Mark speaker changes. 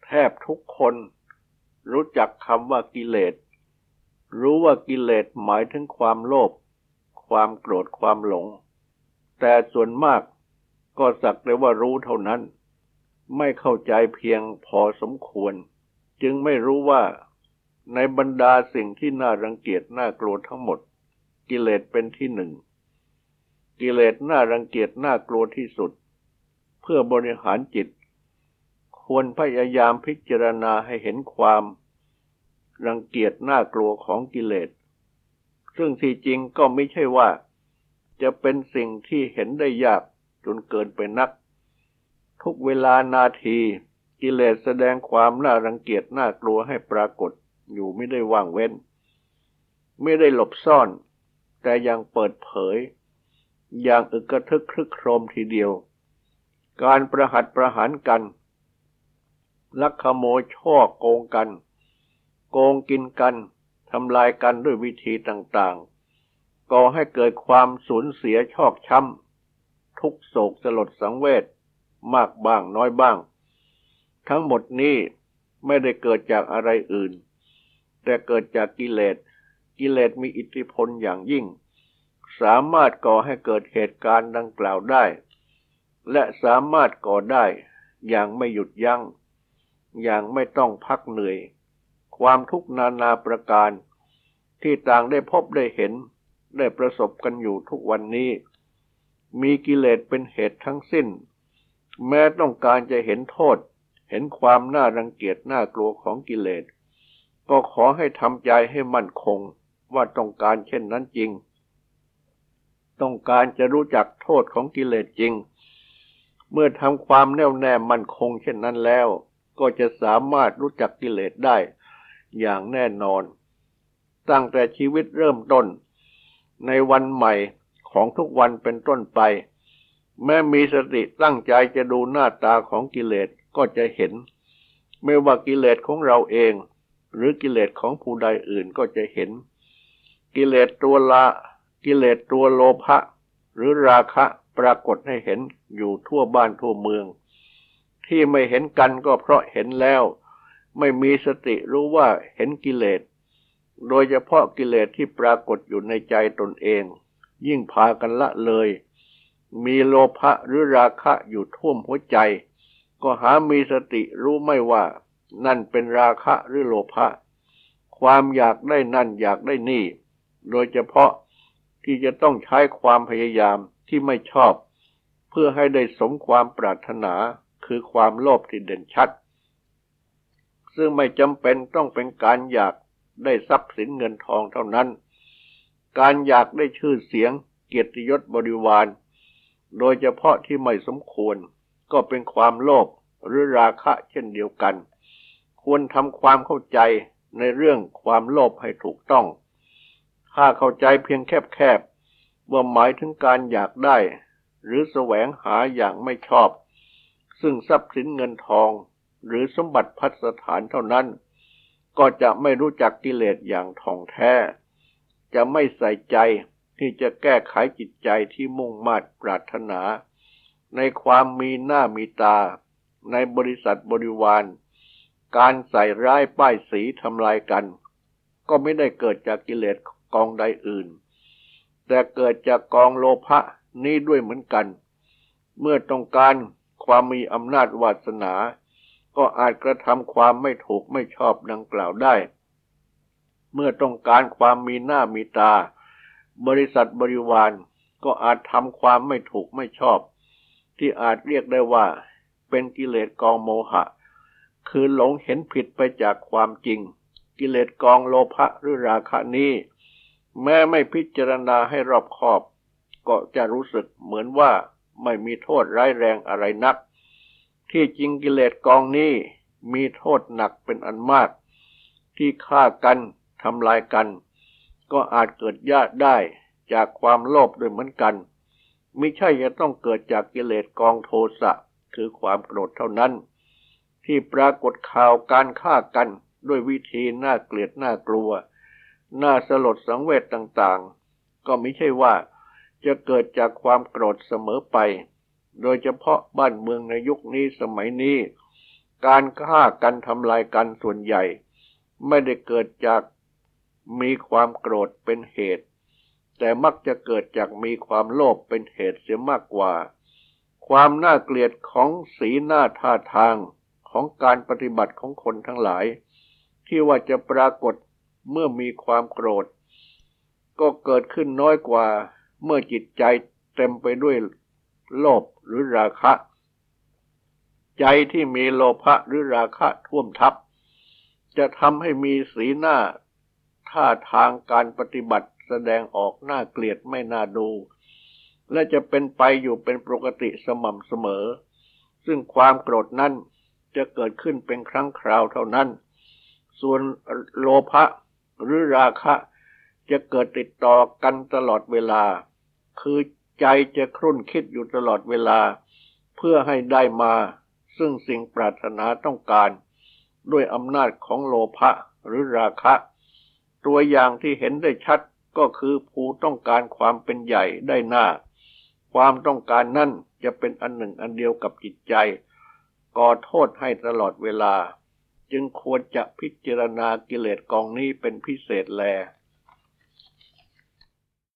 Speaker 1: ทบทุกคนรู้จักคำว่ากิเลสรู้ว่ากิเลสหมายถึงความโลภความโกรธความหลงแต่ส่วนมากก็สักแต่ว่ารู้เท่านั้นไม่เข้าใจเพียงพอสมควรจึงไม่รู้ว่าในบรรดาสิ่งที่น่ารังเกียจน่ากลัวทั้งหมดกิเลสเป็นที่หนึ่งกิเลสน่ารังเกียจน่ากลัวที่สุดเพื่อบริหารจิตควรพยายามพิจารณาให้เห็นความรังเกียจน่ากลัวของกิเลสซึ่งที่จริงก็ไม่ใช่ว่าจะเป็นสิ่งที่เห็นได้ยากจนเกินไปนักทุกเวลานาทีกิเลสแสดงความน่ารังเกียจน่ากลัวให้ปรากฏอยู่ไม่ได้ว่างเว้นไม่ได้หลบซ่อนแต่ยังเปิดเผยอย่างอึกกระทึกครึกโครมทีเดียวการประหัตประหารกันลักขโมยช่อโกงกันโกงกินกันทำลายกันด้วยวิธีต่างๆก่อให้เกิดความสูญเสียชอกช้ำทุกโศกสลดสังเวชมากบ้างน้อยบ้างทั้งหมดนี้ไม่ได้เกิดจากอะไรอื่นแต่เกิดจากกิเลสมีอิทธิพลอย่างยิ่งสามารถก่อให้เกิดเหตุการณ์ดังกล่าวได้และสามารถก่อได้อย่างไม่หยุดยั้งอย่างไม่ต้องพักเหนื่อยความทุกข์นานาประการที่ต่างได้พบได้เห็นได้ประสบกันอยู่ทุกวันนี้มีกิเลสเป็นเหตุทั้งสิ้นแม้ต้องการจะเห็นโทษเห็นความน่ารังเกียจน่ากลัวของกิเลสก็ขอให้ทำใจให้มั่นคงว่าต้องการเช่นนั้นจริงต้องการจะรู้จักโทษของกิเลสจริงเมื่อทำความแน่วแน่มั่นคงเช่นนั้นแล้วก็จะสามารถรู้จักกิเลสได้อย่างแน่นอนตั้งแต่ชีวิตเริ่มต้นในวันใหม่ของทุกวันเป็นต้นไปแม้มีสติตั้งใจจะดูหน้าตาของกิเลสก็จะเห็นไม่ว่ากิเลสของเราเองหรือกิเลสของผู้ใดอื่นก็จะเห็นกิเลสตัวโลภะหรือราคะปรากฏให้เห็นอยู่ทั่วบ้านทั่วเมืองที่ไม่เห็นกันก็เพราะเห็นแล้วไม่มีสติรู้ว่าเห็นกิเลสโดยเฉพาะกิเลสที่ปรากฏอยู่ในใจตนเองยิ่งพากันละเลยมีโลภะหรือราคะอยู่ท่วมหัวใจก็หามีสติรู้ไม่ว่านั่นเป็นราคะหรือโลภะความอยากได้นั่นอยากได้นี่โดยเฉพาะที่จะต้องใช้ความพยายามที่ไม่ชอบเพื่อให้ได้สมความปรารถนาคือความโลภที่เด่นชัดซึ่งไม่จำเป็นต้องเป็นการอยากได้ทรัพย์สินเงินทองเท่านั้นการอยากได้ชื่อเสียงเกียรติยศบริวารโดยเฉพาะที่ไม่สมควรก็เป็นความโลภหรือราคะเช่นเดียวกันควรทำความเข้าใจในเรื่องความโลภให้ถูกต้องถ้าเข้าใจเพียงแคบๆว่าหมายถึงการอยากได้หรือแสวงหาอย่างไม่ชอบซึ่งทรัพย์สินเงินทองหรือสมบัติพัสถานเท่านั้นก็จะไม่รู้จักกิเลสอย่างท่องแท้จะไม่ใส่ใจที่จะแก้ไขจิตใจที่มุ่งมา่ปรารถนาในความมีหน้ามีตาในบริษัทบริวารการใส่ร้ายป้ายสีทำลายกันก็ไม่ได้เกิดจากกิเลสกองใดอื่นแต่เกิดจากกองโลภะนี้ด้วยเหมือนกันเมื่อต้องการความมีอำนาจวาสนาก็อาจกระทำความไม่ถูกไม่ชอบดังกล่าวได้เมื่อต้องการความมีหน้ามีตาบริษัทบริวารก็อาจทำความไม่ถูกไม่ชอบที่อาจเรียกได้ว่าเป็นกิเลสกองโมหะคือหลงเห็นผิดไปจากความจริงกิเลสกองโลภะหรือราคะนี้แม้ไม่พิจารณาให้รอบคอบก็จะรู้สึกเหมือนว่าไม่มีโทษร้ายแรงอะไรนักที่จริงกิเลสกองนี้มีโทษหนักเป็นอันมากที่ฆ่ากันทำลายกันก็อาจเกิดญาติได้จากความโลภด้วยเหมือนกันมิใช่จะต้องเกิดจากกิเลสกองโทสะคือความโกรธเท่านั้นที่ปรากฏข่าวการฆ่ากันด้วยวิธีน่าเกลียดน่ากลัวน่าสลดสังเวชต่างๆก็ไม่ใช่ว่าจะเกิดจากความโกรธเสมอไปโดยเฉพาะบ้านเมืองในยุคนี้สมัยนี้การฆ่ากันทำลายกันส่วนใหญ่ไม่ได้เกิดจากมีความโกรธเป็นเหตุแต่มักจะเกิดจากมีความโลภเป็นเหตุเสียมากกว่าความน่าเกลียดของสีหน้าท่าทางของการปฏิบัติของคนทั้งหลายที่ว่าจะปรากฏเมื่อมีความโกรธก็เกิดขึ้นน้อยกว่าเมื่อจิตใจเต็มไปด้วยโลภหรือราคะใจที่มีโลภะหรือราคะท่วมทับจะทำให้มีสีหน้าท่าทางการปฏิบัติแสดงออกน่าเกลียดไม่น่าดูและจะเป็นไปอยู่เป็นปกติสม่ำเสมอซึ่งความโกรธนั้นจะเกิดขึ้นเป็นครั้งคราวเท่านั้นส่วนโลภะหรือราคะจะเกิดติดต่อกันตลอดเวลาคือใจจะครุ่นคิดอยู่ตลอดเวลาเพื่อให้ได้มาซึ่งสิ่งปรารถนาต้องการด้วยอำนาจของโลภะหรือราคะตัวอย่างที่เห็นได้ชัดก็คือผู้ต้องการความเป็นใหญ่ได้หน้าความต้องการนั้นจะเป็นอันหนึ่งอันเดียวกับจิตใจก่อโทษให้ตลอดเวลาจึงควรจะพิจารณากิเลสกองนี้เป็นพิเศษแล